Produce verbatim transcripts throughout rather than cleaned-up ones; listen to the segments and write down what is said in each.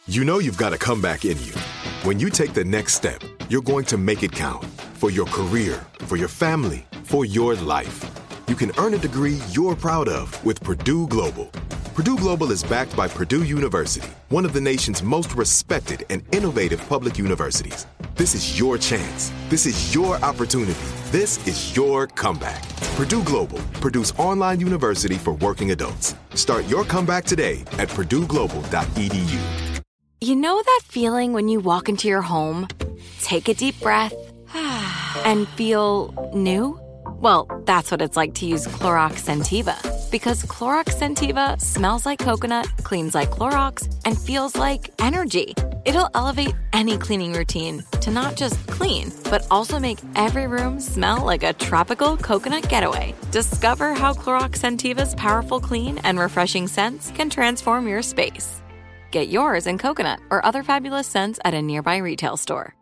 You know you've got a comeback in you. When you take the next step, you're going to make it count for your career, for your family, for your life. You can earn a degree you're proud of with Purdue Global. Purdue Global is backed by Purdue University, one of the nation's most respected and innovative public universities. This is your chance. This is your opportunity. This is your comeback. Purdue Global, Purdue's online university for working adults. Start your comeback today at purdue global dot e d u. You know that feeling when you walk into your home, take a deep breath, and feel new? Well, that's what it's like to use Clorox Scentiva. Because Clorox Scentiva smells like coconut, cleans like Clorox, and feels like energy. It'll elevate any cleaning routine to not just clean, but also make every room smell like a tropical coconut getaway. Discover how Clorox Scentiva's powerful clean and refreshing scents can transform your space. Get yours in coconut or other fabulous scents at a nearby retail store.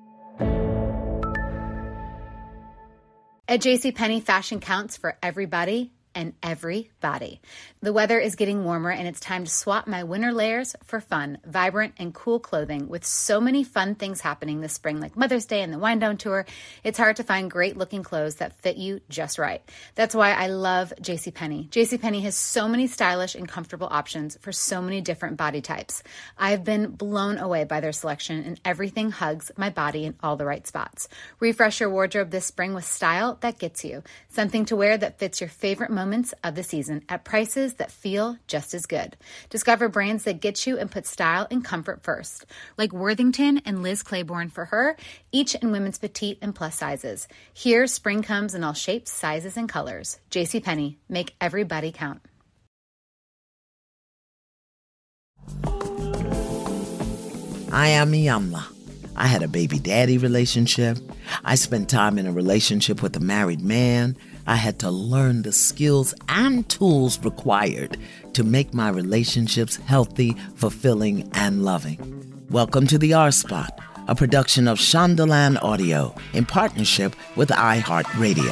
At JCPenney, fashion counts for everybody and every body. The weather is getting warmer and it's time to swap my winter layers for fun, vibrant, and cool clothing. With so many fun things happening this spring, like Mother's Day and the Wind Down Tour, it's hard to find great looking clothes that fit you just right. That's why I love JCPenney. JCPenney has so many stylish and comfortable options for so many different body types. I've been blown away by their selection, and everything hugs my body in all the right spots. Refresh your wardrobe this spring with style that gets you. Something to wear that fits your favorite moments of the season at prices that feel just as good. Discover brands that get you and put style and comfort first, like Worthington and Liz Claiborne for her, each in women's petite and plus sizes. Here, spring comes in all shapes, sizes, and colors. JCPenney, make everybody count. I am Iyamla. I had a baby daddy relationship. I spent time in a relationship with a married man. I had to learn the skills and tools required to make my relationships healthy, fulfilling, and loving. Welcome to the R Spot, a production of Shondaland Audio in partnership with iHeartRadio.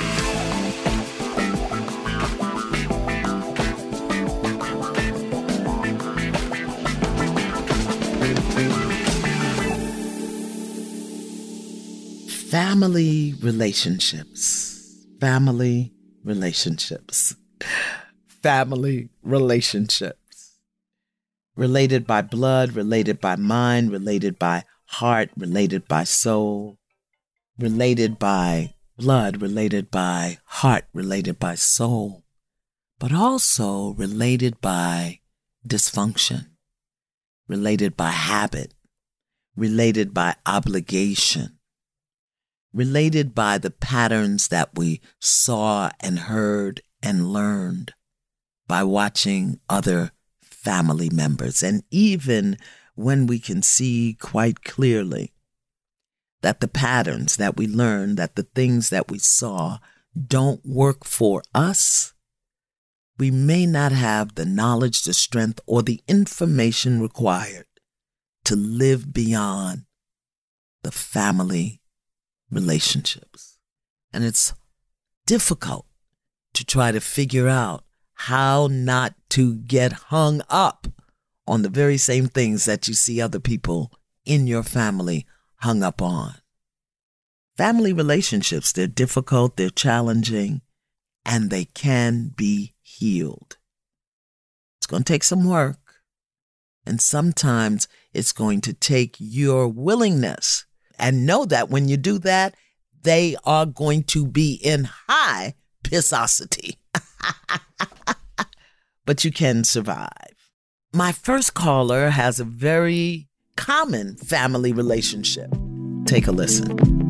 Family relationships. Family relationships. Family relationships. Related by blood, related by mind, related by heart, related by soul. Related by blood, related by heart, related by soul. But also related by dysfunction. Related by habit. Related by obligation. Related by the patterns that we saw and heard and learned by watching other family members. And even when we can see quite clearly that the patterns that we learned, that the things that we saw don't work for us, we may not have the knowledge, the strength, or the information required to live beyond the family relationships. And it's difficult to try to figure out how not to get hung up on the very same things that you see other people in your family hung up on. Family relationships, they're difficult, they're challenging, and they can be healed. It's going to take some work, and sometimes it's going to take your willingness. And know that when you do that, they are going to be in high pissosity. But you can survive. My first caller has a very common family relationship. Take a listen.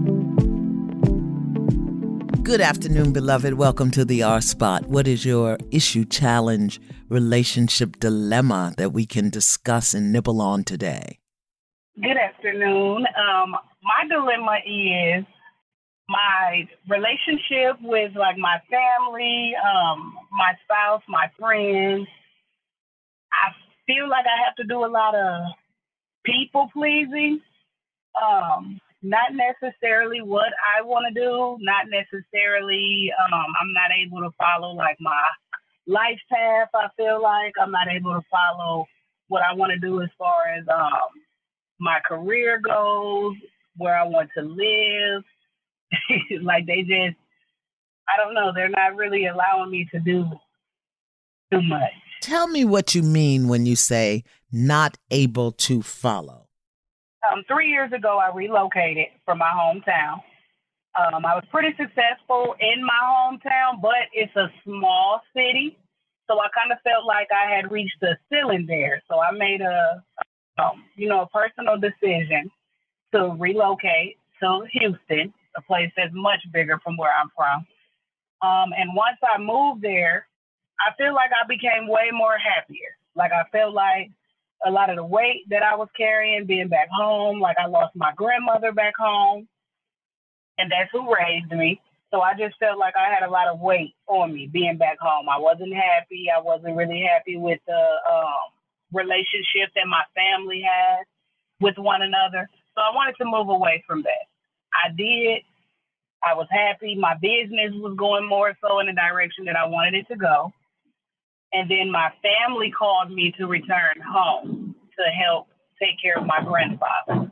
Good afternoon, beloved. Welcome to the R Spot. What is your issue, challenge, relationship dilemma that we can discuss and nibble on today? Good afternoon. Um, my dilemma is my relationship with like my family, um, my spouse, my friends. I feel like I have to do a lot of people pleasing. Um, not necessarily what I want to do. Not necessarily. Um, I'm not able to follow like my life path. I feel like I'm not able to follow what I want to do as far as um, my career goes, where I want to live. Like they just, I don't know, they're not really allowing me to do too much. Tell me what you mean when you say not able to follow. Um, three years ago, I relocated from my hometown. Um, I was pretty successful in my hometown, but it's a small city. So I kind of felt like I had reached a ceiling there. So I made a, um, you know, a personal decision to relocate to Houston, a place that's much bigger from where I'm from. Um, and once I moved there, I feel like I became way more happier. Like I felt like a lot of the weight that I was carrying, being back home, like I lost my grandmother back home, and that's who raised me. So I just felt like I had a lot of weight on me being back home. I wasn't happy. I wasn't really happy with the um, relationship that my family had with one another. So I wanted to move away from that. I did. I was happy. My business was going more so in the direction that I wanted it to go. And then my family called me to return home to help take care of my grandfather.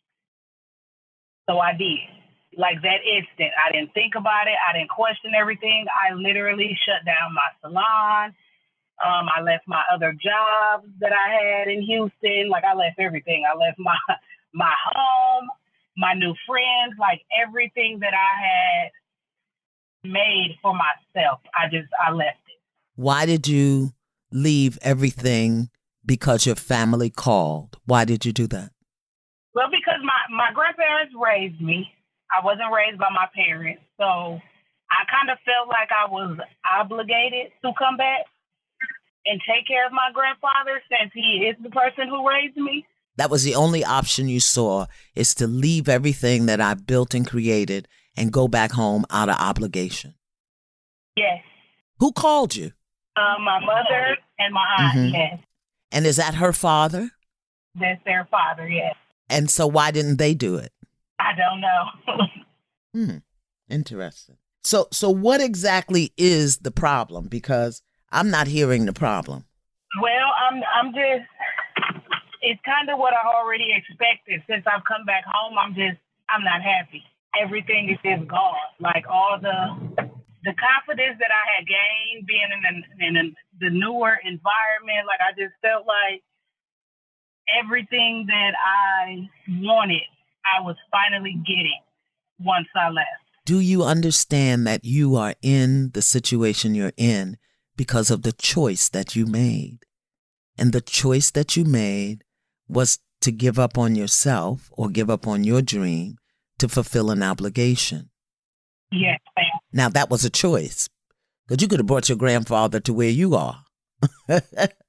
So I did. Like that instant, I didn't think about it. I didn't question everything. I literally shut down my salon. Um, I left my other jobs that I had in Houston. Like I left everything. I left my my home, my new friends, like everything that I had made for myself. I just, I left it. Why did you leave everything? Because your family called. Why did you do that? Well, because my, my grandparents raised me. I wasn't raised by my parents. So I kind of felt like I was obligated to come back and take care of my grandfather since he is the person who raised me. That was the only option you saw, is to leave everything that I built and created and go back home out of obligation. Yes. Who called you? Uh, my mother and my aunt, Mm-hmm. yes. And is that her father? That's their father, yes. And so why didn't they do it? I don't know. Hmm. Interesting. So, so what exactly is the problem? Because I'm not hearing the problem. Well, I'm, I'm just, it's kind of what I already expected. Since I've come back home, I'm just, I'm not happy. Everything is just gone. Like all the, the confidence that I had gained being in, the, in the, the newer environment, like I just felt like everything that I wanted, I was finally getting once I left. Do you understand that you are in the situation you're in because of the choice that you made? And the choice that you made was to give up on yourself or give up on your dream to fulfill an obligation. Yes, ma'am. Now, that was a choice, because you could have brought your grandfather to where you are. I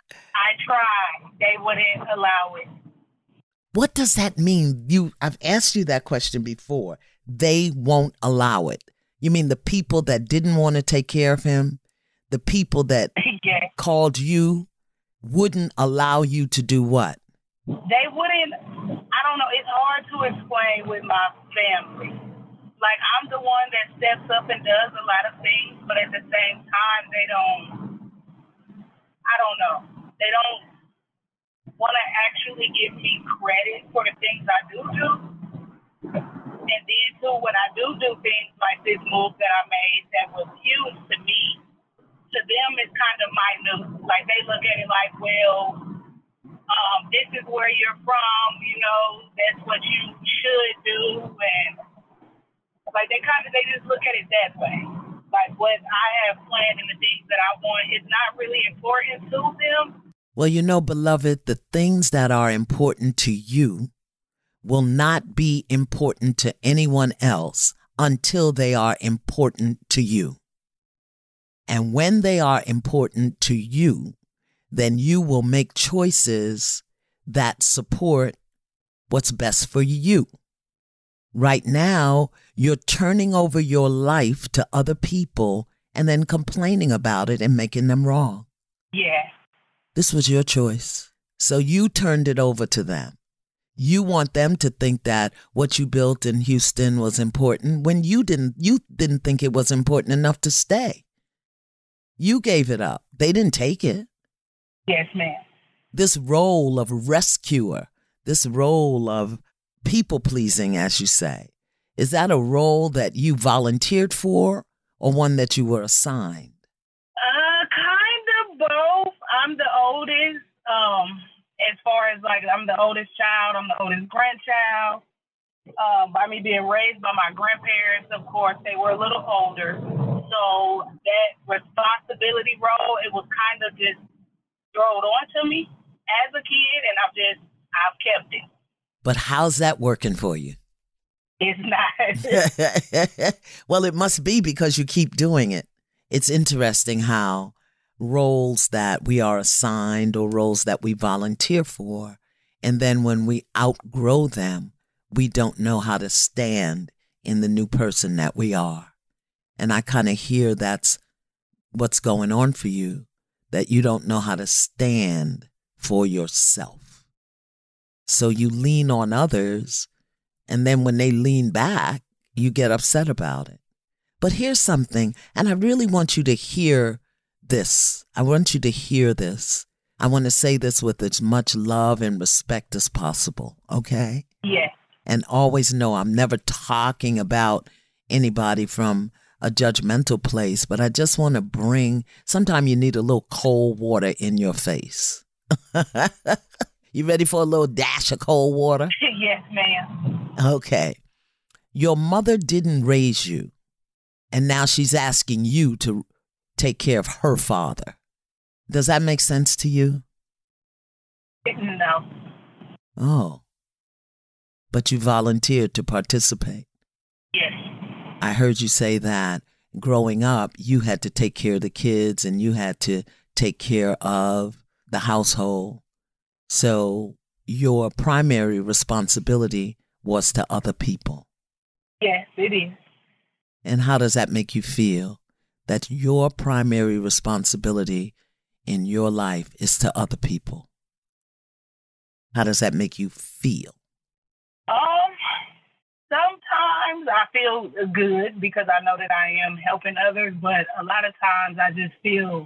tried. They wouldn't allow it. What does that mean? You, I've asked you that question before. They won't allow it. You mean the people that didn't want to take care of him, the people that Yes. called you, wouldn't allow you to do what? They wouldn't, I don't know, it's hard to explain with my family. Like, I'm the one that steps up and does a lot of things, but at the same time, they don't, I don't know, they don't want to actually give me credit for the things I do do. And then, too, when I do do things like this move that I made that was huge to me, to them it's kind of minute. Like, they look at it like, well, um, this is where you're from, you know, that's what you should do. And, like, they kind of, they just look at it that way. Like, what I have planned and the things that I want is not really important to them. Well, you know, beloved, the things that are important to you will not be important to anyone else until they are important to you. And when they are important to you, then you will make choices that support what's best for you. Right now, you're turning over your life to other people and then complaining about it and making them wrong. Yeah. This was your choice. So you turned it over to them. You want them to think that what you built in Houston was important when you didn't, you didn't think it was important enough to stay. You gave it up. They didn't take it. Yes, ma'am. this role of rescuer, this role of people-pleasing, as you say, is that a role that you volunteered for or one that you were assigned? Uh, kind of both. I'm the oldest. Um, as far as like, I'm the oldest child. I'm the oldest grandchild. Um, by me being raised by my grandparents, of course, they were a little older. So that responsibility role, it was kind of just thrown onto me as a kid, and I've just, I've kept it. But how's that working for you? It's not. Well, it must be because you keep doing it. It's interesting how roles that we are assigned or roles that we volunteer for, and then when we outgrow them, we don't know how to stand in the new person that we are. And I kind of hear that's what's going on for you, that you don't know how to stand for yourself. So you lean on others, and then when they lean back, you get upset about it. But here's something, and I really want you to hear this. I want you to hear this. I want to say this with as much love and respect as possible, okay? Yes. And always know I'm never talking about anybody from a judgmental place, but I just want to bring, sometimes you need a little cold water in your face. You ready for a little dash of cold water? Yes, ma'am. Okay. Your mother didn't raise you, and now she's asking you to take care of her father. Does that make sense to you? No. Oh. But you volunteered to participate. Yes. I heard you say that growing up, you had to take care of the kids and you had to take care of the household. So your primary responsibility was to other people. Yes, it is. And how does that make you feel, that your primary responsibility in your life is to other people? How does that make you feel? Um, sometimes I feel good because I know that I am helping others, but a lot of times I just feel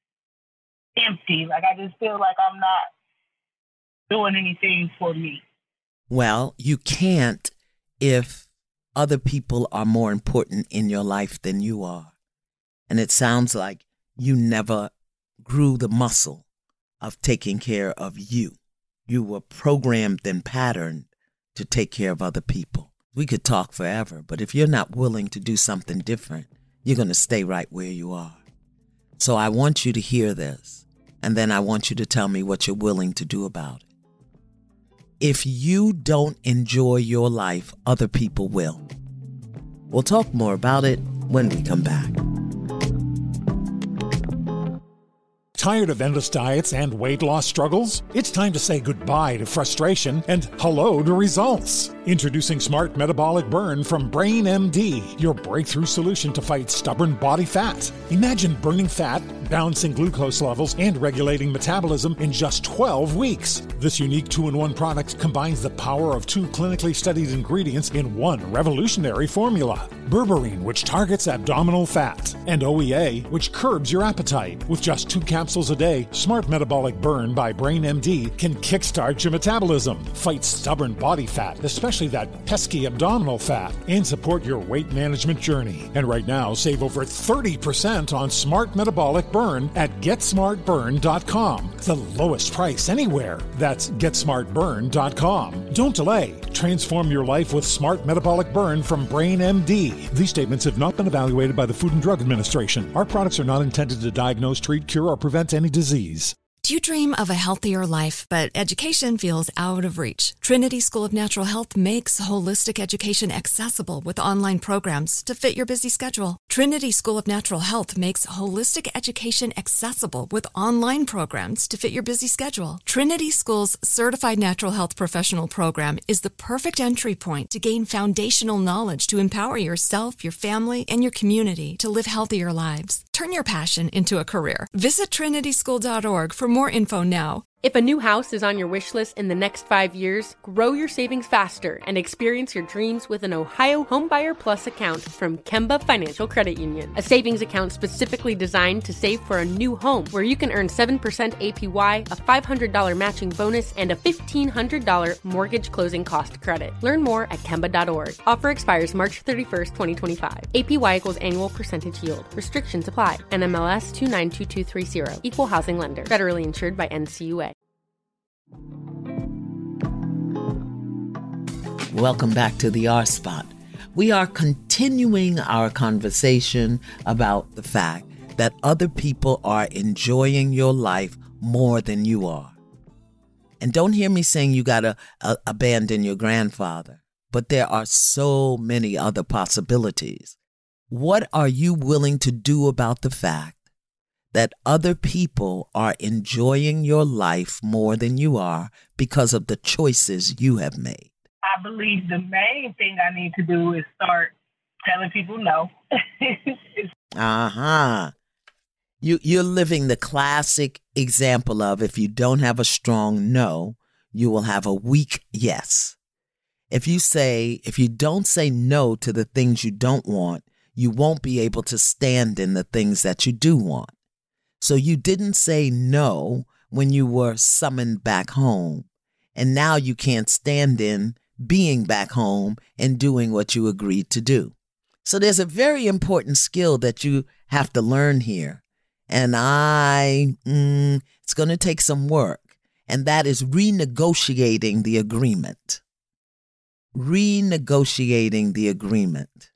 empty. Like I just feel like I'm not doing anything for me. Well, you can't if other people are more important in your life than you are. And it sounds like you never grew the muscle of taking care of you. You were programmed and patterned to take care of other people. We could talk forever, but if you're not willing to do something different, you're going to stay right where you are. So I want you to hear this, and then I want you to tell me what you're willing to do about it. If you don't enjoy your life, other people will. We'll talk more about it when we come back. Tired of endless diets and weight loss struggles? It's time to say goodbye to frustration and hello to results. Introducing Smart Metabolic Burn from Brain M D, your breakthrough solution to fight stubborn body fat. Imagine burning fat, balancing glucose levels, and regulating metabolism in just twelve weeks. This unique two-in-one product combines the power of two clinically studied ingredients in one revolutionary formula. Berberine, which targets abdominal fat, and O E A, which curbs your appetite. With just two capsules a day, Smart Metabolic Burn by Brain M D can kickstart your metabolism, fight stubborn body fat, especially that pesky abdominal fat, and support your weight management journey. And right now, save over thirty percent on Smart Metabolic Burn at get smart burn dot com. The lowest price anywhere. That's get smart burn dot com. Don't delay. Transform your life with Smart Metabolic Burn from Brain M D. These statements have not been evaluated by the Food and Drug Administration. Our products are not intended to diagnose, treat, cure, or prevent any disease. Do you dream of a healthier life, but education feels out of reach? Trinity School of Natural Health makes holistic education accessible with online programs to fit your busy schedule. Trinity School of Natural Health makes holistic education accessible with online programs to fit your busy schedule. Trinity School's Certified Natural Health Professional Program is the perfect entry point to gain foundational knowledge to empower yourself, your family, and your community to live healthier lives. Turn your passion into a career. Visit trinity school dot org for more info now. If a new house is on your wish list in the next five years, grow your savings faster and experience your dreams with an Ohio Homebuyer Plus account from Kemba Financial Credit Union. A savings account specifically designed to save for a new home where you can earn seven percent A P Y, a five hundred dollars matching bonus, and a fifteen hundred dollars mortgage closing cost credit. Learn more at Kemba dot org. Offer expires March thirty-first, twenty twenty-five. A P Y equals annual percentage yield. Restrictions apply. N M L S two nine two two three zero. Equal housing lender. Federally insured by N C U A. Welcome back to the R Spot. We are continuing our conversation about the fact that other people are enjoying your life more than you are. And don't hear me saying you got to uh, abandon your grandfather, but there are so many other possibilities. What are you willing to do about the fact that other people are enjoying your life more than you are because of the choices you have made? I believe the main thing I need to do is start telling people no. Uh-huh. You, you're living the classic example of if you don't have a strong no, you will have a weak yes. If you say, if you don't say no to the things you don't want, you won't be able to stand in the things that you do want. So you didn't say no when you were summoned back home, and now you can't stand in being back home and doing what you agreed to do. So there's a very important skill that you have to learn here. And I, mm, it's going to take some work. And that is renegotiating the agreement. Renegotiating the agreement.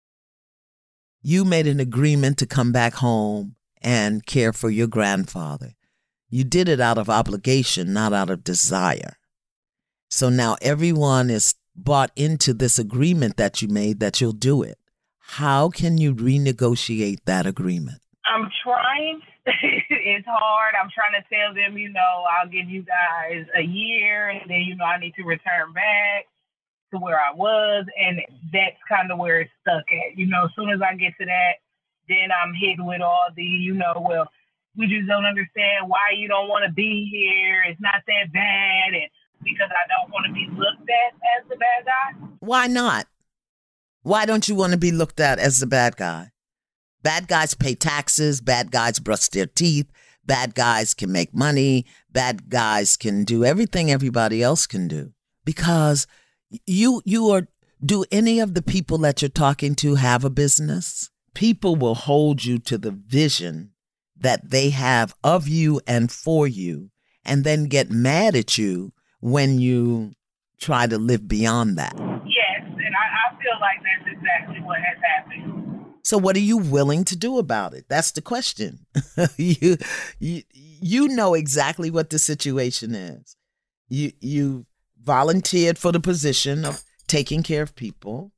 You made an agreement to come back home and care for your grandfather. You did it out of obligation, not out of desire. So now everyone is bought into this agreement that you made that you'll do it. How can you renegotiate that agreement? I'm trying. It's hard. I'm trying to tell them, you know, I'll give you guys a year and then, you know, I need to return back to where I was. And that's kind of where it's stuck at. You know, as soon as I get to that, then I'm hit with all the, you know, well, we just don't understand why you don't want to be here. It's not that bad. And because I don't want to be looked at as the bad guy. Why not? Why don't you want to be looked at as the bad guy? Bad guys pay taxes. Bad guys brush their teeth. Bad guys can make money. Bad guys can do everything everybody else can do. Because you, you are, do any of the people that you're talking to have a business? People will hold you to the vision that they have of you and for you, and then get mad at you when you try to live beyond that. Yes, and I, I feel like that's exactly what has happened. So what are you willing to do about it? That's the question. you, you you know exactly what the situation is. You you volunteered for the position of taking care of people.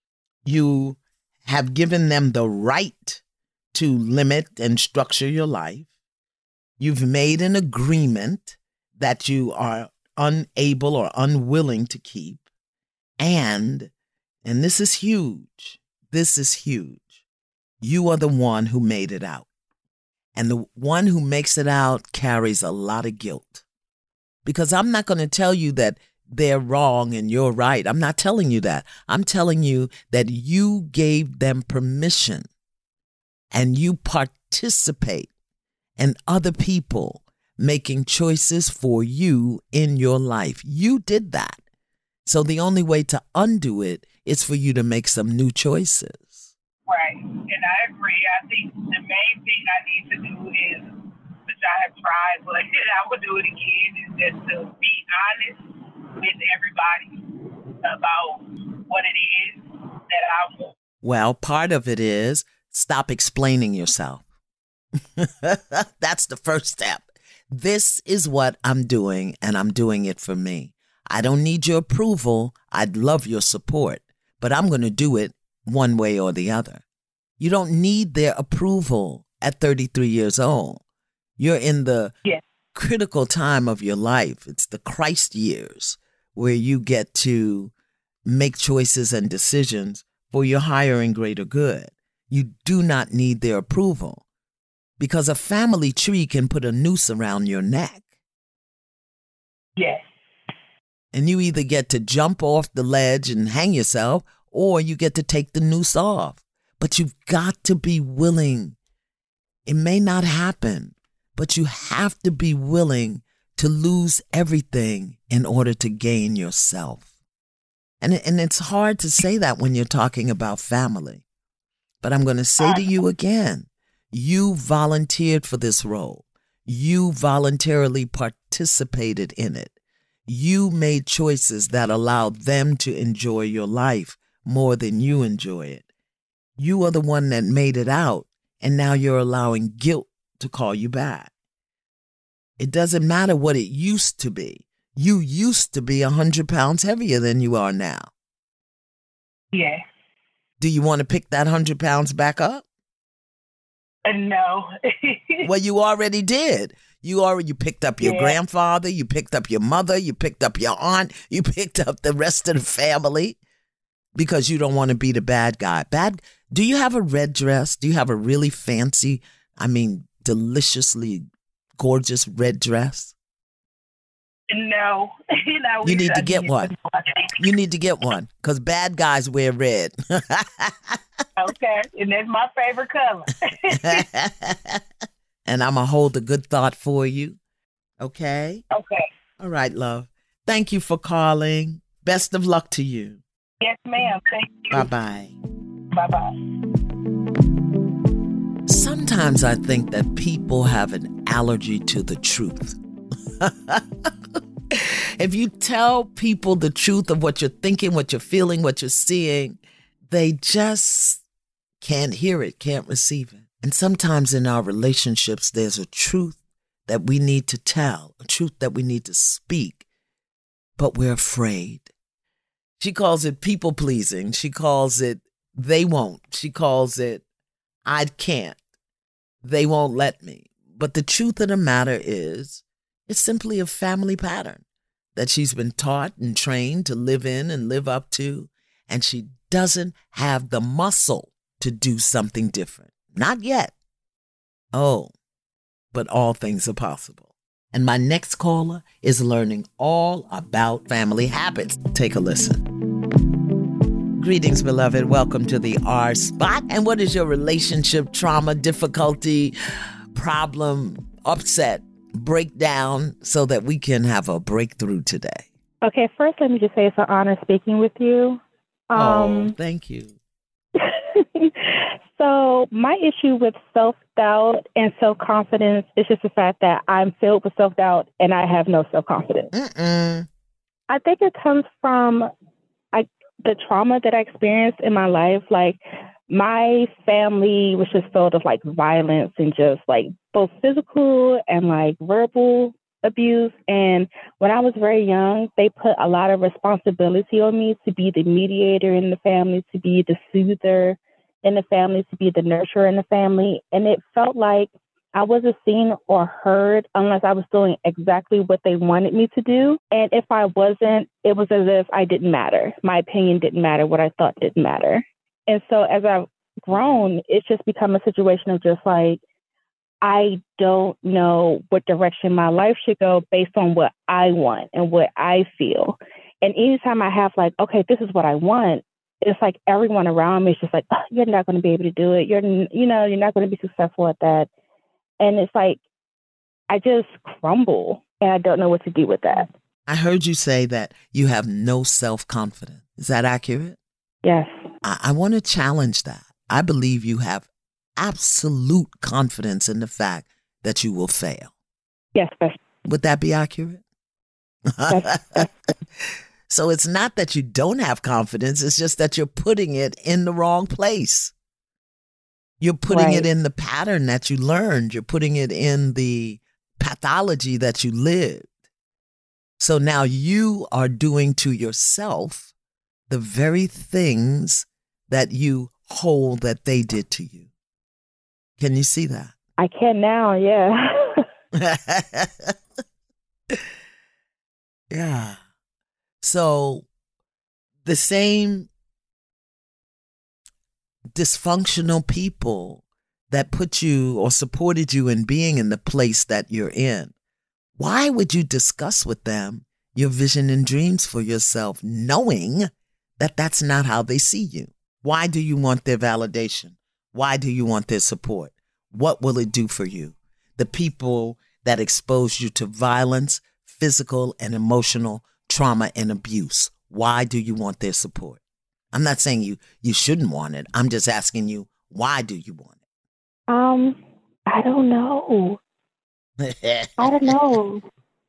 You have given them the right to limit and structure your life. You've made an agreement that you are unable or unwilling to keep. And, and this is huge, this is huge. You are the one who made it out. And the one who makes it out carries a lot of guilt. Because I'm not going to tell you that they're wrong and you're right. I'm not telling you that. I'm telling you that you gave them permission and you participate in other people making choices for you in your life. You did that. So the only way to undo it is for you to make some new choices. Right. And I agree. I think the main thing I need to do is, which I have tried, but I would do it again, is just to be honest with everybody about what it is that I want. Well, part of it is stop explaining yourself. That's the first step. This is what I'm doing, and I'm doing it for me. I don't need your approval. I'd love your support, but I'm going to do it one way or the other. You don't need their approval at thirty-three years old. You're in the yeah. critical time of your life. It's the Christ years where you get to make choices and decisions for your higher and greater good. You do not need their approval, because a family tree can put a noose around your neck. Yes. And you either get to jump off the ledge and hang yourself, or you get to take the noose off. But you've got to be willing. It may not happen, but you have to be willing to lose everything in order to gain yourself. And, and it's hard to say that when you're talking about family. But I'm going to say to you again, you volunteered for this role. You voluntarily participated in it. You made choices that allowed them to enjoy your life more than you enjoy it. You are the one that made it out, and now you're allowing guilt to call you back. It doesn't matter what it used to be. You used to be one hundred pounds heavier than you are now. Yeah. Do you want to pick that one hundred pounds back up? Uh, no. Well, you already did. You already you picked up your yeah. grandfather, you picked up your mother, you picked up your aunt, you picked up the rest of the family because you don't want to be the bad guy. Bad. Do you have a red dress? Do you have a really fancy, I mean, deliciously gorgeous red dress? No. no you need to get one. You need to get one because bad guys wear red. Okay. And that's my favorite color. And I'm going to hold a good thought for you. Okay? Okay. All right, love. Thank you for calling. Best of luck to you. Yes, ma'am. Thank you. Bye-bye. Bye-bye. Sometimes I think that people have an allergy to the truth. If you tell people the truth of what you're thinking, what you're feeling, what you're seeing, they just can't hear it, can't receive it. And sometimes in our relationships, there's a truth that we need to tell, a truth that we need to speak, but we're afraid. She calls it people pleasing. She calls it they won't. She calls it I can't. They won't let me. But the truth of the matter is, it's simply a family pattern that she's been taught and trained to live in and live up to, and she doesn't have the muscle to do something different. Not yet. Oh, but all things are possible. And my next caller is learning all about family habits. Take a listen. Greetings, beloved. Welcome to the R Spot. And what is your relationship trauma, difficulty, problem, upset, breakdown so that we can have a breakthrough today? Okay, first let me just say it's an honor speaking with you. Um, oh, thank you. So my issue with self-doubt and self-confidence is just the fact that I'm filled with self-doubt and I have no self-confidence. Mm-mm. I think it comes from I, the trauma that I experienced in my life. Like, my family was just filled with like violence and just like both physical and like verbal abuse. And when I was very young, they put a lot of responsibility on me to be the mediator in the family, to be the soother in the family, to be the nurturer in the family. And it felt like I wasn't seen or heard unless I was doing exactly what they wanted me to do. And if I wasn't, it was as if I didn't matter. My opinion didn't matter. What I thought didn't matter. And so as I've grown, it's just become a situation of just like, I don't know what direction my life should go based on what I want and what I feel. And anytime I have like, okay, this is what I want, it's like everyone around me is just like, oh, you're not going to be able to do it. You're, you know, you're not going to be successful at that. And it's like, I just crumble and I don't know what to do with that. I heard you say that you have no self-confidence. Is that accurate? Yes. I, I want to challenge that. I believe you have absolute confidence in the fact that you will fail. Yes. That's, Would that be accurate? that's, that's, So it's not that you don't have confidence. It's just that you're putting it in the wrong place. You're putting right. it in the pattern that you learned. You're putting it in the pathology that you lived. So now you are doing to yourself the very things that you hold that they did to you. Can you see that? I can now, yeah. Yeah. So the same dysfunctional people that put you or supported you in being in the place that you're in, why would you discuss with them your vision and dreams for yourself, knowing that that's not how they see you. Why do you want their validation? Why do you want their support? What will it do for you? The people that expose you to violence, physical and emotional trauma and abuse, why do you want their support? I'm not saying you, you shouldn't want it. I'm just asking you, why do you want it? Um, I don't know. I don't know.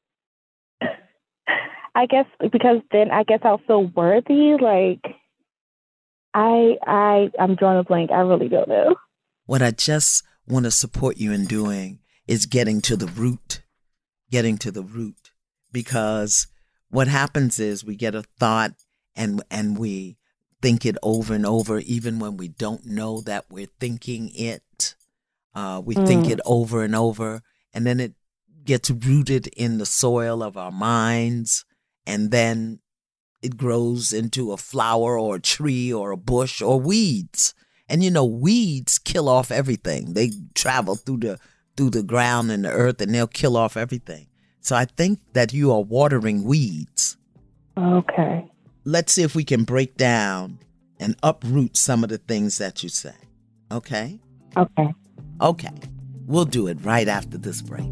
I guess because then I guess I'll feel worthy. Like, I, I, I'm drawing a blank. I really don't know. What I just want to support you in doing is getting to the root, getting to the root. Because what happens is we get a thought and and we think it over and over, even when we don't know that we're thinking it. Uh, we mm. think it over and over, and then it gets rooted in the soil of our minds, and then it grows into a flower or a tree or a bush or weeds. And you know, weeds kill off everything. They travel through the through the ground and the earth, and they'll kill off everything. So I think that you are watering weeds. Okay. Let's see if we can break down and uproot some of the things that you say. Okay? Okay. Okay. We'll do it right after this break.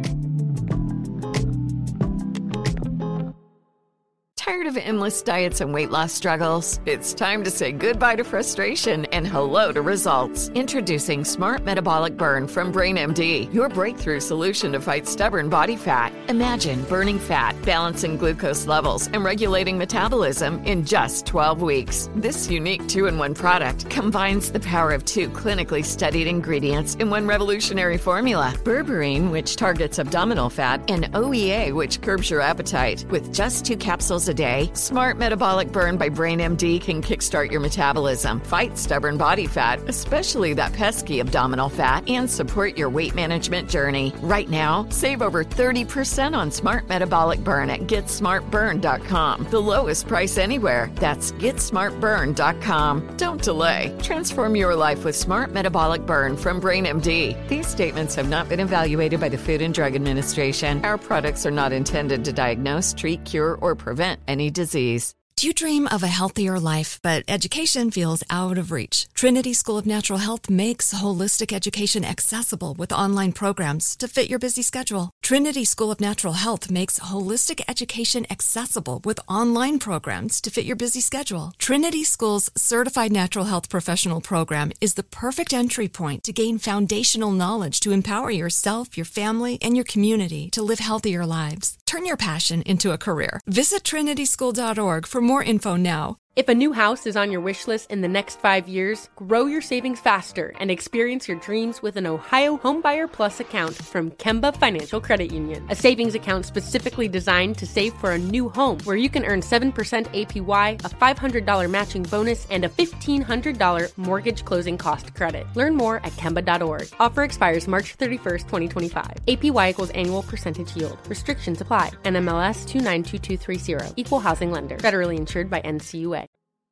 Tired of endless diets and weight loss struggles? It's time to say goodbye to frustration and hello to results. Introducing Smart Metabolic Burn from Brain M D, your breakthrough solution to fight stubborn body fat. Imagine burning fat, balancing glucose levels, and regulating metabolism in just twelve weeks. This unique two-in-one product combines the power of two clinically studied ingredients in one revolutionary formula. Berberine, which targets abdominal fat, and O E A, which curbs your appetite. With just two capsules a day, Smart Metabolic Burn by Brain M D can kickstart your metabolism, fight stubborn body fat, especially that pesky abdominal fat, and support your weight management journey. Right now, save over thirty percent on Smart Metabolic Burn at get smart burn dot com. The lowest price anywhere. That's get smart burn dot com. Don't delay. Transform your life with Smart Metabolic Burn from Brain M D. These statements have not been evaluated by the Food and Drug Administration. Our products are not intended to diagnose, treat, cure, or prevent any disease. Do you dream of a healthier life, but education feels out of reach? Trinity School of Natural Health makes holistic education accessible with online programs to fit your busy schedule. Trinity School of Natural Health makes holistic education accessible with online programs to fit your busy schedule. Trinity School's Certified Natural Health Professional Program is the perfect entry point to gain foundational knowledge to empower yourself, your family, and your community to live healthier lives. Turn your passion into a career. Visit trinity school dot org for more info now. If a new house is on your wish list in the next five years, grow your savings faster and experience your dreams with an Ohio Homebuyer Plus account from Kemba Financial Credit Union. A savings account specifically designed to save for a new home where you can earn seven percent A P Y, a five hundred dollars matching bonus, and a fifteen hundred dollars mortgage closing cost credit. Learn more at kemba dot org. Offer expires March thirty-first, twenty twenty-five. A P Y equals annual percentage yield. Restrictions apply. N M L S two nine two two three zero. Equal housing lender. Federally insured by N C U A.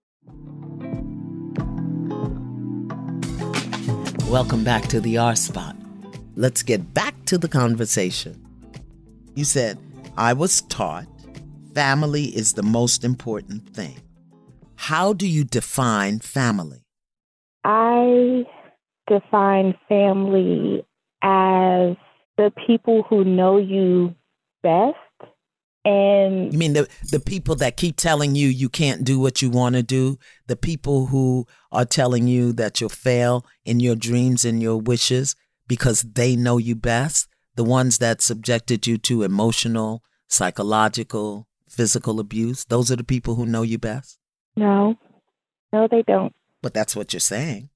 Welcome back to the R Spot. Let's get back to the conversation. You said, I was taught family is the most important thing. How do you define family? I define family as the people who know you best. And you mean the the people that keep telling you you can't do what you want to do? The people who are telling you that you'll fail in your dreams and your wishes because they know you best? The ones that subjected you to emotional, psychological, physical abuse? Those are the people who know you best? No. No, they don't. But that's what you're saying.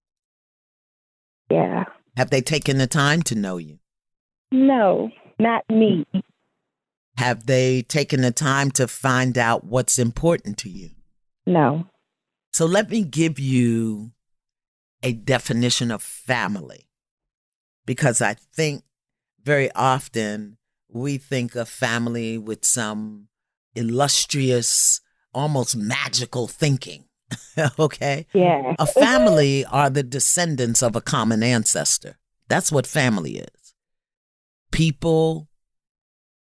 Yeah. Have they taken the time to know you? No, not me. Have they taken the time to find out what's important to you? No. So let me give you a definition of family, because I think very often we think of family with some illustrious, almost magical thinking. Okay? Yeah. A family are the descendants of a common ancestor. That's what family is. People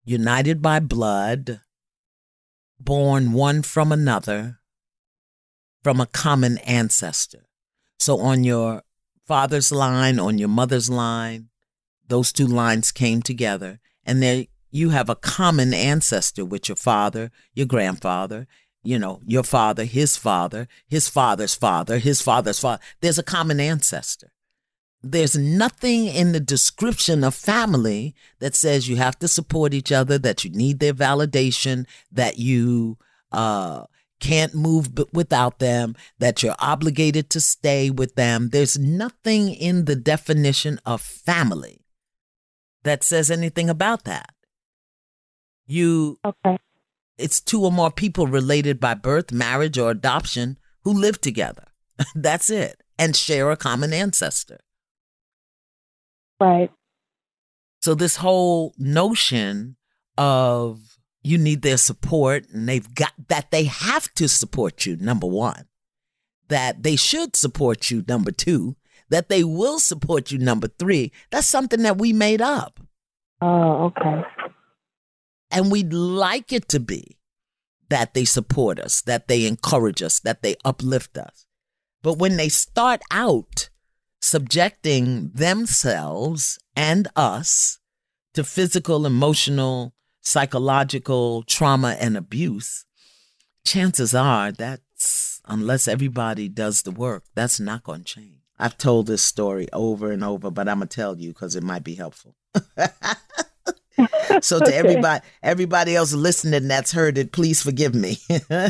united by blood, born one from another, from a common ancestor. So on your father's line, on your mother's line, those two lines came together, and there you have a common ancestor with your father, your grandfather, you know, your father, his father, his father's father, his father's father. There's a common ancestor. There's nothing in the description of family that says you have to support each other, that you need their validation, that you uh, can't move b- without them, that you're obligated to stay with them. There's nothing in the definition of family that says anything about that. You, okay. It's two or more people related by birth, marriage, or adoption who live together. That's it. And share a common ancestor. Right. So this whole notion of you need their support, and they've got that they have to support you, number one, that they should support you, number two, that they will support you, number three, that's something that we made up. Oh, okay. And we'd like it to be that they support us, that they encourage us, that they uplift us. But when they start out subjecting themselves and us to physical, emotional, psychological trauma and abuse, chances are that's, unless everybody does the work, that's not going to change. I've told this story over and over, but I'm going to tell you because it might be helpful. So to okay. everybody, everybody else listening that's heard it, please forgive me.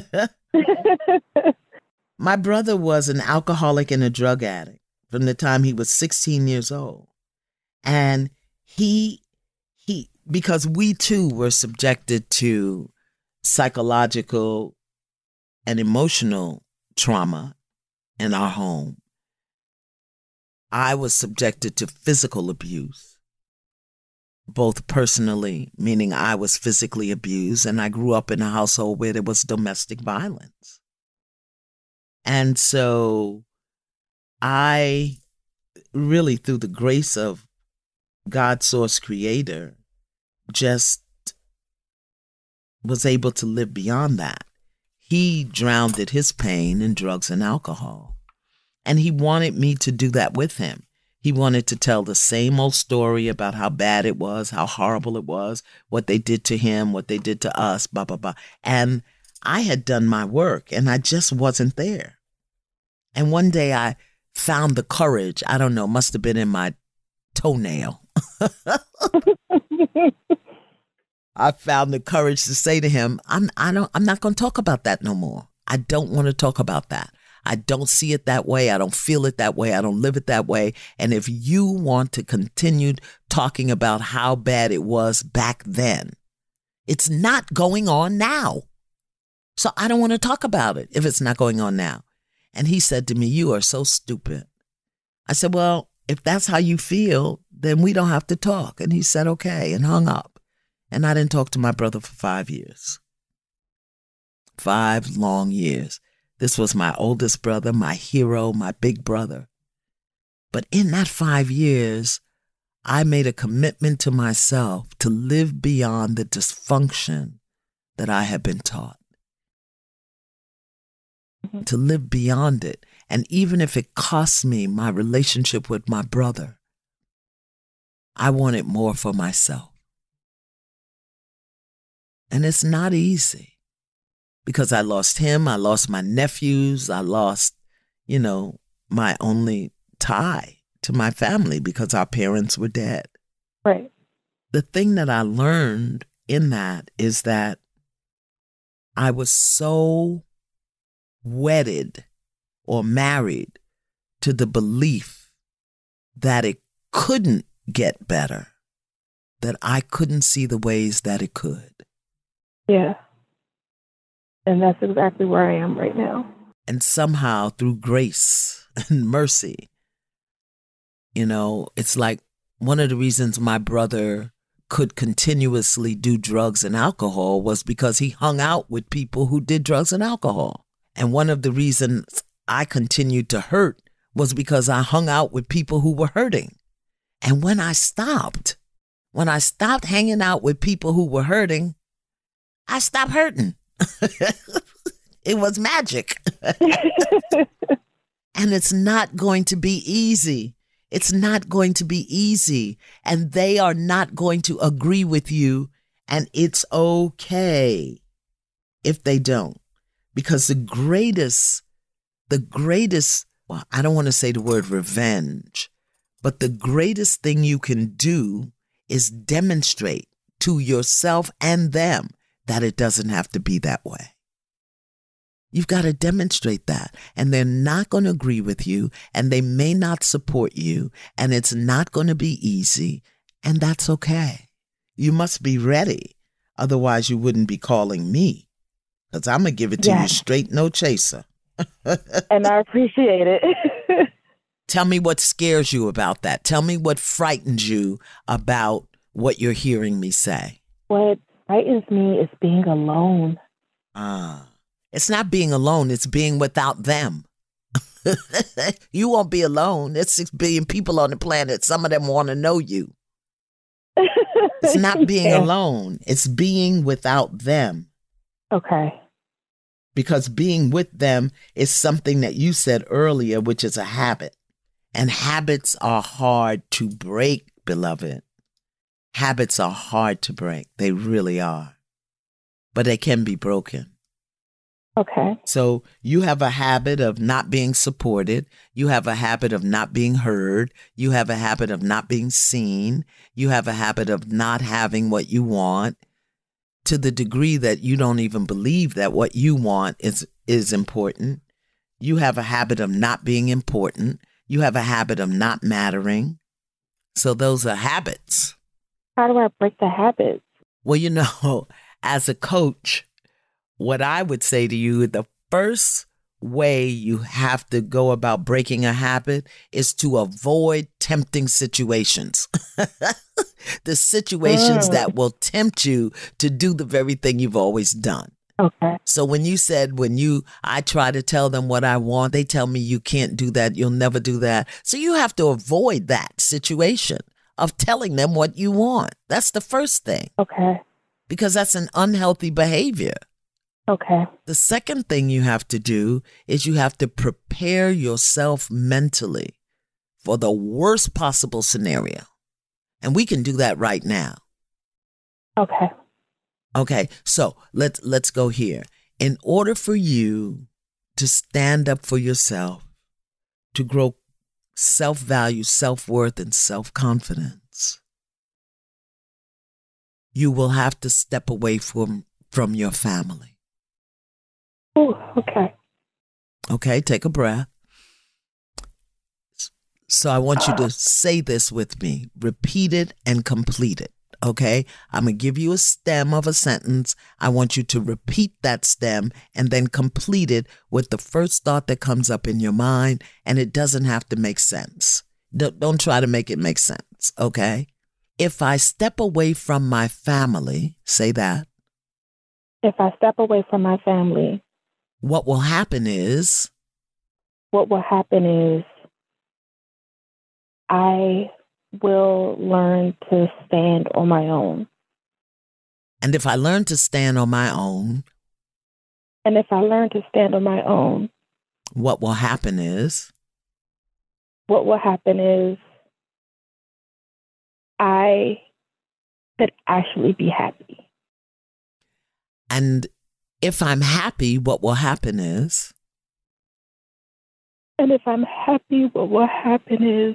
My brother was an alcoholic and a drug addict from the time he was sixteen years old. And he, he, because we too were subjected to psychological and emotional trauma in our home, I was subjected to physical abuse, both personally, meaning I was physically abused, and I grew up in a household where there was domestic violence. And so I really, through the grace of God, Source Creator, just was able to live beyond that. He drowned his pain in drugs and alcohol. And he wanted me to do that with him. He wanted to tell the same old story about how bad it was, how horrible it was, what they did to him, what they did to us, blah, blah, blah. And I had done my work, and I just wasn't there. And one day I found the courage, I don't know, must have been in my toenail. I found the courage to say to him, I'm, I don't, I'm not going to talk about that no more. I don't want to talk about that. I don't see it that way. I don't feel it that way. I don't live it that way. And if you want to continue talking about how bad it was back then, it's not going on now. So I don't want to talk about it if it's not going on now. And he said to me, "You are so stupid." I said, "Well, if that's how you feel, then we don't have to talk." And he said, "Okay," and hung up. And I didn't talk to my brother for five years. Five long years. This was my oldest brother, my hero, my big brother. But in that five years, I made a commitment to myself to live beyond the dysfunction that I had been taught. Mm-hmm. To live beyond it. And even if it cost me my relationship with my brother, I wanted more for myself. And it's not easy. Because I lost him, I lost my nephews, I lost, you know, my only tie to my family because our parents were dead. Right. The thing that I learned in that is that I was so wedded or married to the belief that it couldn't get better, that I couldn't see the ways that it could. Yeah. And that's exactly where I am right now. And somehow through grace and mercy, you know, it's like one of the reasons my brother could continuously do drugs and alcohol was because he hung out with people who did drugs and alcohol. And one of the reasons I continued to hurt was because I hung out with people who were hurting. And when I stopped, When I stopped hanging out with people who were hurting, I stopped hurting. It was magic. And it's not going to be easy. It's not going to be easy. And they are not going to agree with you. And it's okay if they don't. Because the greatest, the greatest, well, I don't want to say the word revenge, but the greatest thing you can do is demonstrate to yourself and them that it doesn't have to be that way. You've got to demonstrate that. And they're not going to agree with you, and they may not support you, and it's not going to be easy, and that's okay. You must be ready. Otherwise, you wouldn't be calling me, because I'm going to give it to yeah. you straight, no chaser. And I appreciate it. Tell me what scares you about that. Tell me what frightens you about what you're hearing me say. What frightens me is being alone. Ah. It's not being alone. It's being without them. You won't be alone. There's six billion people on the planet. Some of them want to know you. It's not being yeah. alone. It's being without them. Okay. Because being with them is something that you said earlier, which is a habit. And habits are hard to break, beloved. Habits are hard to break. They really are. But they can be broken. Okay. So you have a habit of not being supported. You have a habit of not being heard. You have a habit of not being seen. You have a habit of not having what you want, to the degree that you don't even believe that what you want is, is important. You have a habit of not being important. You have a habit of not mattering. So those are habits. How do I break the habits? Well, you know, as a coach, what I would say to you, the first way you have to go about breaking a habit is to avoid tempting situations. The situations mm. that will tempt you to do the very thing you've always done. Okay. So when you said, when you, I try to tell them what I want, they tell me you can't do that, you'll never do that. So you have to avoid that situation of telling them what you want. That's the first thing. Okay. Because that's an unhealthy behavior. Okay. The second thing you have to do is you have to prepare yourself mentally for the worst possible scenario. And we can do that right now. Okay. Okay. So let's, let's go here. In order for you to stand up for yourself, to grow self-value, self-worth, and self-confidence, you will have to step away from, from your family. Oh, okay. Okay, take a breath. So I want you to say this with me. Repeat it and complete it. Okay? I'm going to give you a stem of a sentence. I want you to repeat that stem and then complete it with the first thought that comes up in your mind. And it doesn't have to make sense. Don't, don't try to make it make sense. Okay? If I step away from my family, say that. If I step away from my family, what will happen is? What will happen is I will learn to stand on my own. And if I learn to stand on my own? And if I learn to stand on my own? What will happen is? What will happen is I could actually be happy. And if I'm happy, what will happen is? And if I'm happy, what will happen is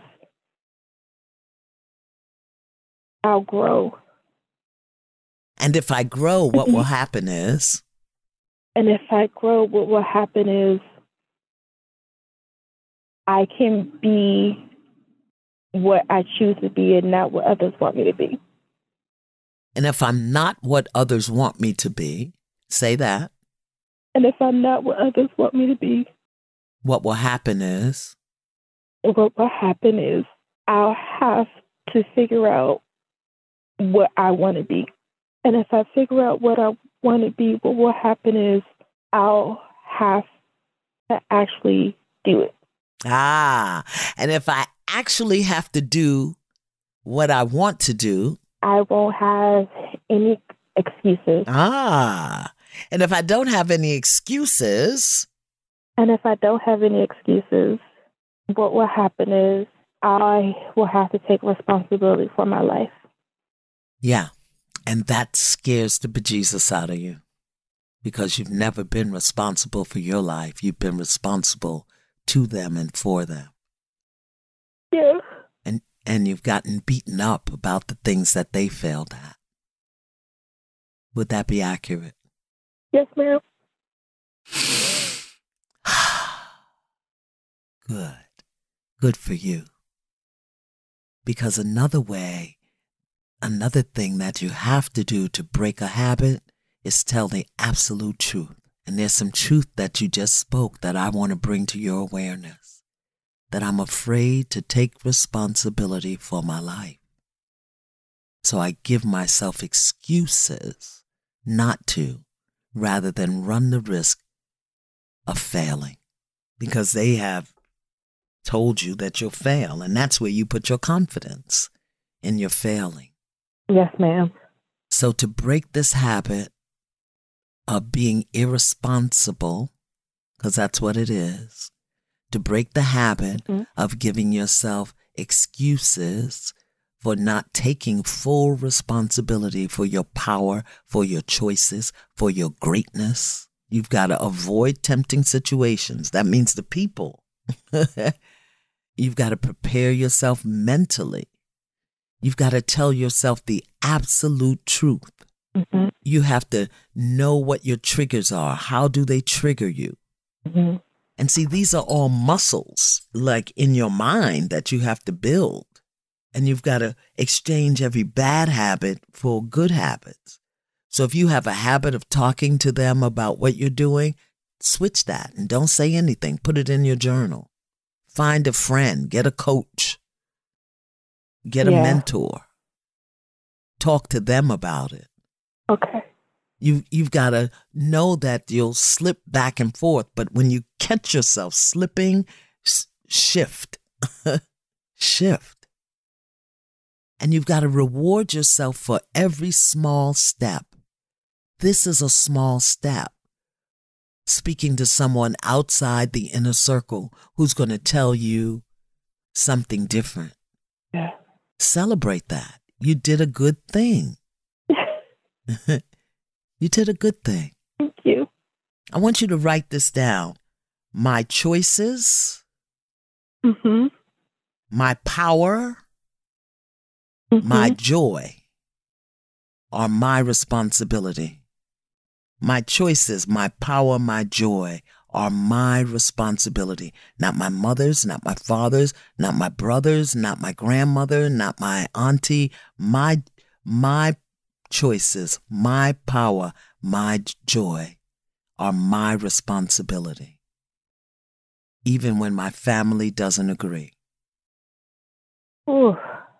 I'll grow. And if I grow, what will happen is? And if I grow, what will happen is I can be what I choose to be and not what others want me to be. And if I'm not what others want me to be, say that. And if I'm not what others want me to be, what will happen is? What will happen is I'll have to figure out what I want to be. And if I figure out what I want to be, what will happen is I'll have to actually do it. Ah, and if I actually have to do what I want to do, I won't have any excuses. Ah, and if I don't have any excuses... And if I don't have any excuses, what will happen is I will have to take responsibility for my life. Yeah, and that scares the bejesus out of you because you've never been responsible for your life. You've been responsible to them and for them. Yeah. And, and you've gotten beaten up about the things that they failed at. Would that be accurate? Yes, ma'am. Good. Good for you. Because another way, another thing that you have to do to break a habit is tell the absolute truth. And there's some truth that you just spoke that I want to bring to your awareness. That I'm afraid to take responsibility for my life. So I give myself excuses not to, rather than run the risk of failing. Because they have told you that you'll fail, and that's where you put your confidence in your failing. Yes, ma'am. So to break this habit of being irresponsible, because that's what it is, to break the habit mm-hmm. of giving yourself excuses for not taking full responsibility for your power, for your choices, for your greatness. You've got to avoid tempting situations. That means the people. You've got to prepare yourself mentally. You've got to tell yourself the absolute truth. Mm-hmm. You have to know what your triggers are. How do they trigger you? Mm-hmm. And see, these are all muscles, like in your mind, that you have to build. And you've got to exchange every bad habit for good habits. So if you have a habit of talking to them about what you're doing, switch that and don't say anything. Put it in your journal. Find a friend. Get a coach. Get a yeah. mentor. Talk to them about it. Okay. You, you've got to know that you'll slip back and forth, but when you catch yourself slipping, s- shift. Shift. And you've got to reward yourself for every small step. This is a small step. Speaking to someone outside the inner circle who's going to tell you something different. Yeah. Celebrate that. You did a good thing. You did a good thing. Thank you. I want you to write this down. My choices, mm-hmm. my power, mm-hmm. my joy are my responsibility. My choices, my power, my joy are my responsibility. Not my mother's, not my father's, not my brother's, not my grandmother, not my auntie. My, my choices, my power, my joy are my responsibility. Even when my family doesn't agree. Ooh.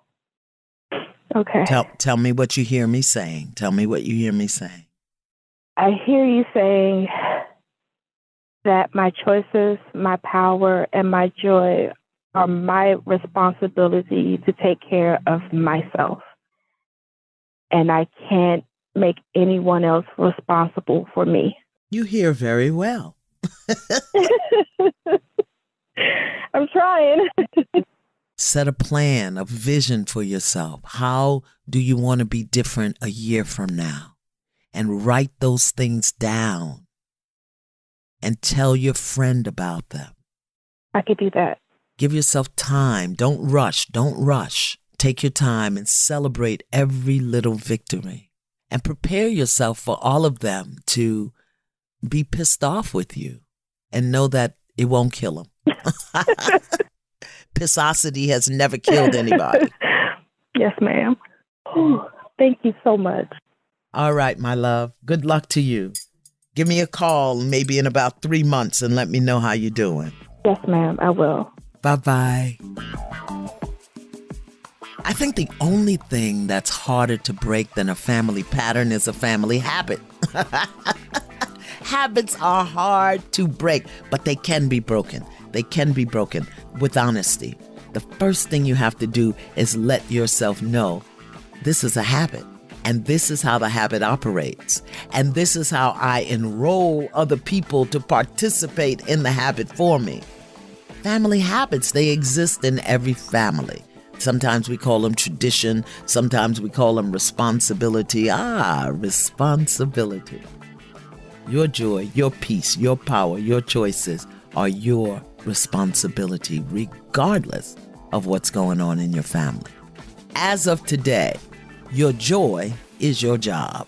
Okay. Tell, tell me what you hear me saying. Tell me what you hear me saying. I hear you saying that my choices, my power, and my joy are my responsibility to take care of myself. And I can't make anyone else responsible for me. You hear very well. I'm trying. Set a plan, a vision for yourself. How do you want to be different a year from now? And write those things down and tell your friend about them. I could do that. Give yourself time. Don't rush. Don't rush. Take your time and celebrate every little victory. And prepare yourself for all of them to be pissed off with you and know that it won't kill them. Pissosity has never killed anybody. Yes, ma'am. Whew, thank you so much. All right, my love. Good luck to you. Give me a call maybe in about three months and let me know how you're doing. Yes, ma'am, I will. Bye-bye. I think the only thing that's harder to break than a family pattern is a family habit. Habits are hard to break, but they can be broken. They can be broken with honesty. The first thing you have to do is let yourself know this is a habit. And this is how the habit operates. And this is how I enroll other people to participate in the habit for me. Family habits, they exist in every family. Sometimes we call them tradition. Sometimes we call them responsibility. Ah, responsibility. Your joy, your peace, your power, your choices are your responsibility, regardless of what's going on in your family. As of today, your joy is your job.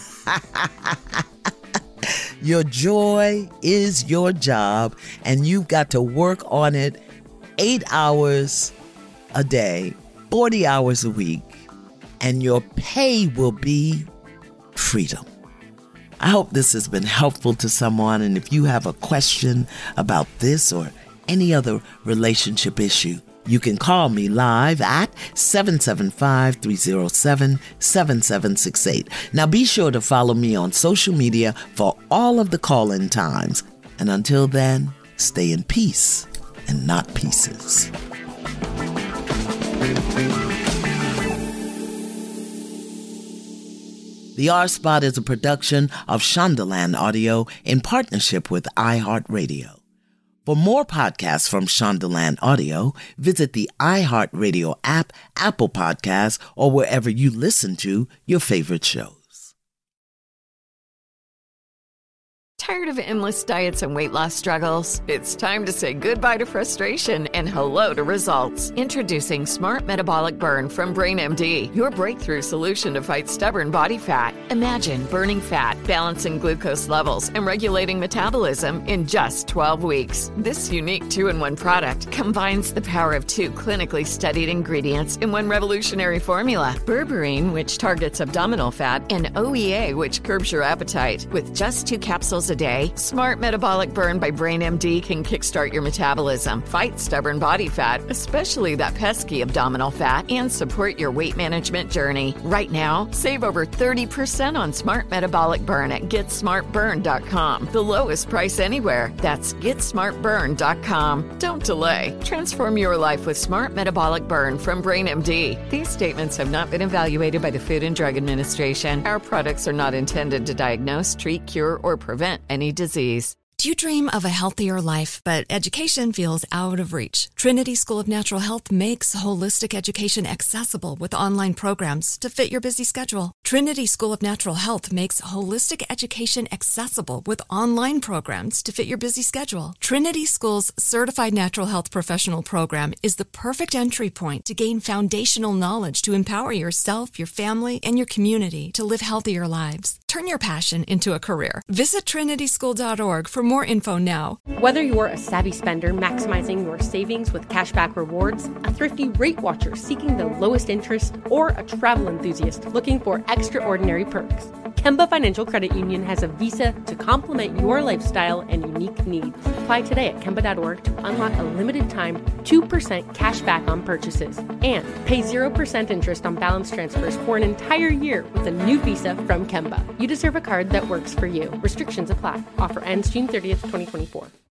Your joy is your job, and you've got to work on it eight hours a day, forty hours a week, and your pay will be freedom. I hope this has been helpful to someone, and if you have a question about this or any other relationship issue, you can call me live at seven seven five, three oh seven, seven seven six eight. Now be sure to follow me on social media for all of the call-in times. And until then, stay in peace and not pieces. The R-Spot is a production of Shondaland Audio in partnership with iHeartRadio. For more podcasts from Shondaland Audio, visit the iHeartRadio app, Apple Podcasts, or wherever you listen to your favorite shows. Tired of endless diets and weight loss struggles? It's time to say goodbye to frustration and hello to results. Introducing Smart Metabolic Burn from Brain M D, your breakthrough solution to fight stubborn body fat. Imagine burning fat, balancing glucose levels, and regulating metabolism in just twelve weeks. This unique two-in-one product combines the power of two clinically studied ingredients in one revolutionary formula. Berberine, which targets abdominal fat, and O E A, which curbs your appetite. With just two capsules a day, Smart Metabolic Burn by Brain M D can kickstart your metabolism, fight stubborn body fat, especially that pesky abdominal fat, and support your weight management journey. Right now, save over thirty percent on Smart Metabolic Burn at get smart burn dot com. The lowest price anywhere. That's get smart burn dot com. Don't delay. Transform your life with Smart Metabolic Burn from Brain M D. These statements have not been evaluated by the Food and Drug Administration. Our products are not intended to diagnose, treat, cure, or prevent any disease. Do you dream of a healthier life, but education feels out of reach? Trinity School of Natural Health makes holistic education accessible with online programs to fit your busy schedule. Trinity School of Natural Health makes holistic education accessible with online programs to fit your busy schedule. Trinity School's Certified Natural Health Professional Program is the perfect entry point to gain foundational knowledge to empower yourself, your family, and your community to live healthier lives. Turn your passion into a career. Visit trinity school dot org for more info now. Whether you're a savvy spender maximizing your savings with cashback rewards, a thrifty rate watcher seeking the lowest interest, or a travel enthusiast looking for extraordinary perks, Kemba Financial Credit Union has a visa to complement your lifestyle and unique needs. Apply today at kemba dot org to unlock a limited time two percent cash back on purchases and pay zero percent interest on balance transfers for an entire year with a new visa from Kemba. You deserve a card that works for you. Restrictions apply. Offer ends June thirtieth, twenty twenty-four.